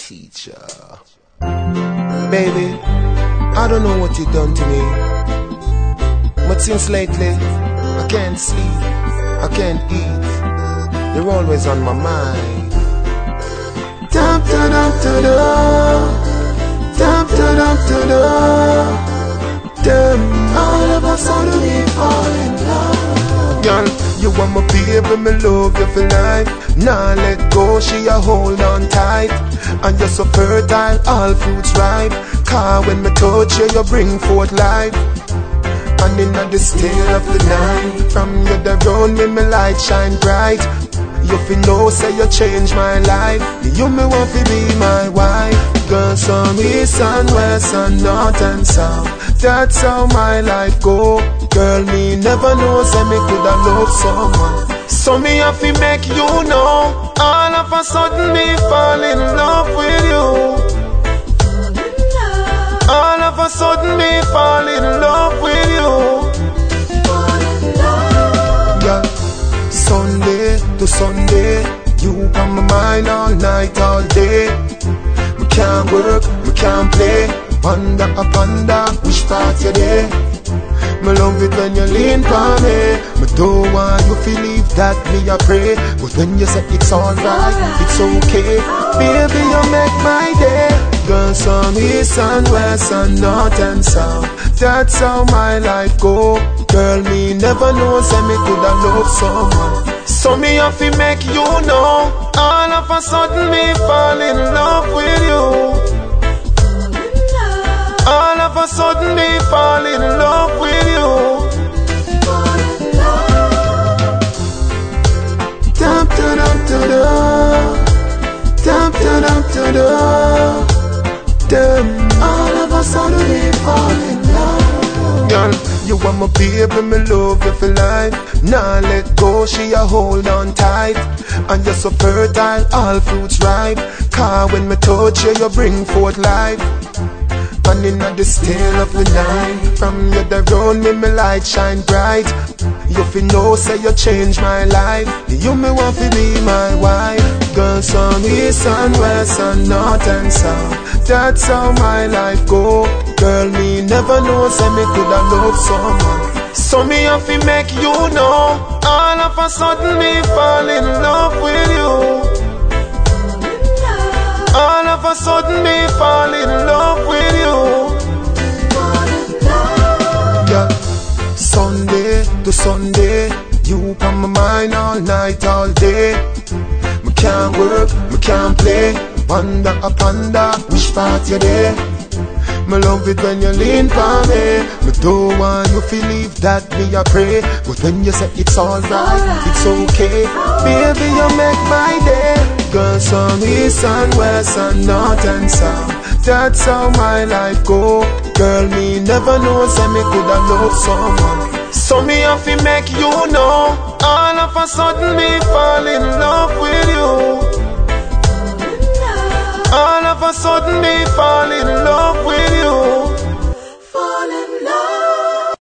teacher. Baby, I don't know what you done to me, but since lately, I can't sleep, I can't eat. You're always on my mind. Dum da dum da da, dum da dum da da. Damn, all of a sudden we fall in love. Girl, you want my baby, me love you for life. Nah, let go, she a hold on tight. And you're so fertile, all fruits ripe. Cause when me touch you, you bring forth life. And in the still of the night, from you around me, my light shine bright. You feel know, say you change my life. You me want to be my wife. Girl, some east and west and north and south. That's how my life go. Girl, me never know, say me coulda love someone. So me have to make you know. All of a sudden me fall in love with you. All of a sudden me fall in love with you. Yeah. Sunday to Sunday, you on my mind all night, all day. We can't work, we can't play. Panda a panda, which part you there? Me love it when you lean for me. Me don't want you to leave that me a pray. But when you say it's alright, it's okay. Baby, you make my day. Girl, some east and west and north and south. That's how my life go. Girl, me never know, say me coulda love someone. So me have to make you know. All of a sudden me fall in love with you. All of a sudden me fall in love with you. Dum da dum da da, dum da dum da da. Damn, all of a sudden we fall in love. Girl, you want my baby, me love you for life. Nah, let go, she a hold on tight. And you're so fertile, all fruits ripe. Cause when me touch you, you bring forth life. And in the still of the night, from you around me, my light shine bright. You feel know, say you change my life. You me want to be my wife. Girl, some east and west and north and south. That's how my life go. Girl, me never know, say me coulda love someone. So me have to make you know. All of a sudden me fall in love with you. All of a sudden me fall in love with you. Yeah. Sunday to Sunday, you on my mind all night, all day. Me can't work, me can't play. Panda a panda, which part you there? Me love it when you lean for me. Me don't want you to leave that me a pray. But when you say it's alright, it's okay. Baby, you make my day. Girl, some east and west and north and south. That's how my life go. Girl, me never know, say me coulda love someone. So me have to make you know. All of a sudden me fall in love with you. All of a sudden me fall in love